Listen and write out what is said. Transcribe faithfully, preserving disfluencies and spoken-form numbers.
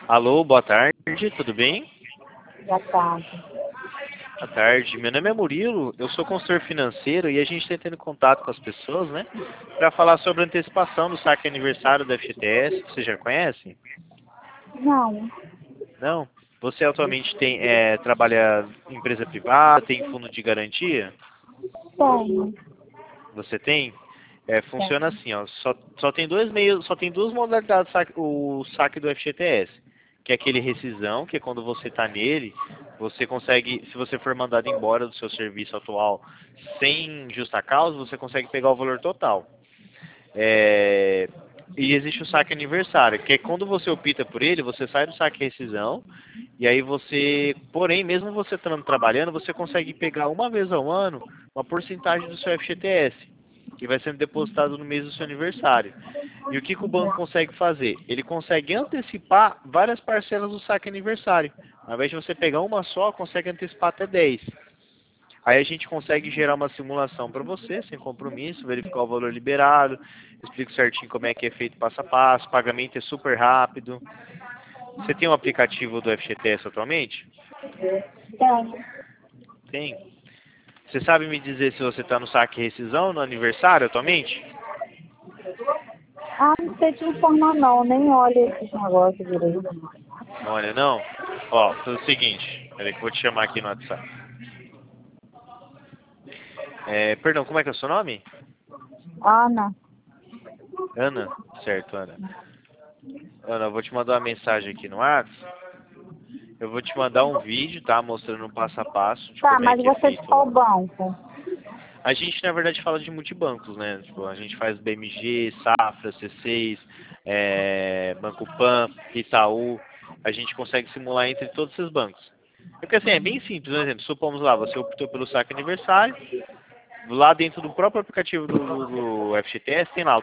Alô, boa tarde, tudo bem? Boa tarde. Boa tarde, meu nome é Murilo, eu sou consultor financeiro e a gente está tendo contato com as pessoas, né? Para falar sobre a antecipação do saque aniversário da F G T S, você já conhece? Não, Não? Você atualmente tem, é, trabalha em empresa privada, tem fundo de garantia? tenho. Você tem? É, funciona Tenho. assim, ó, só, só tem dois meios, só tem duas modalidades saque- o saque do F G T S, que é aquele rescisão, que é quando você está nele, você consegue, se você for mandado embora do seu serviço atual sem justa causa, você consegue pegar o valor total. É, e existe o saque aniversário, que é quando você opta por ele, você sai do saque rescisão, e aí você, porém, mesmo você estando trabalhando, você consegue pegar uma vez ao ano uma porcentagem do seu F G T S, que vai sendo depositado no mês do seu aniversário. E o que, que o banco consegue fazer? Ele consegue antecipar várias parcelas do saque aniversário. Ao invés de você pegar uma só, consegue antecipar até dez. Aí a gente consegue gerar uma simulação para você, sem compromisso, verificar o valor liberado, explico certinho como é que é feito passo a passo, o pagamento é super rápido. Você tem um aplicativo do F G T S atualmente? Tenho. Tem. Você sabe me dizer se você está no saque rescisão no aniversário atualmente? Ah, não sei te informar não, nem olho esses negócios direito. Olha, não. Ó, faz o seguinte, peraí que eu vou te chamar aqui no WhatsApp. É, perdão, como é que é o seu nome? Ana, Ana? Certo, Ana. Ana, eu vou te mandar uma mensagem aqui no WhatsApp. Eu vou te mandar um vídeo, tá? Mostrando um passo a passo de tá, como é mas que é você é de feito qual lá. banco? A gente, na verdade, fala de multibancos, né? Tipo, a gente faz B M G, Safra, C seis, é, Banco Pan, Itaú. A gente consegue simular entre todos esses bancos. É porque assim, é bem simples, por exemplo, supomos lá, você optou pelo saque aniversário, lá dentro do próprio aplicativo do, do F G T S tem lá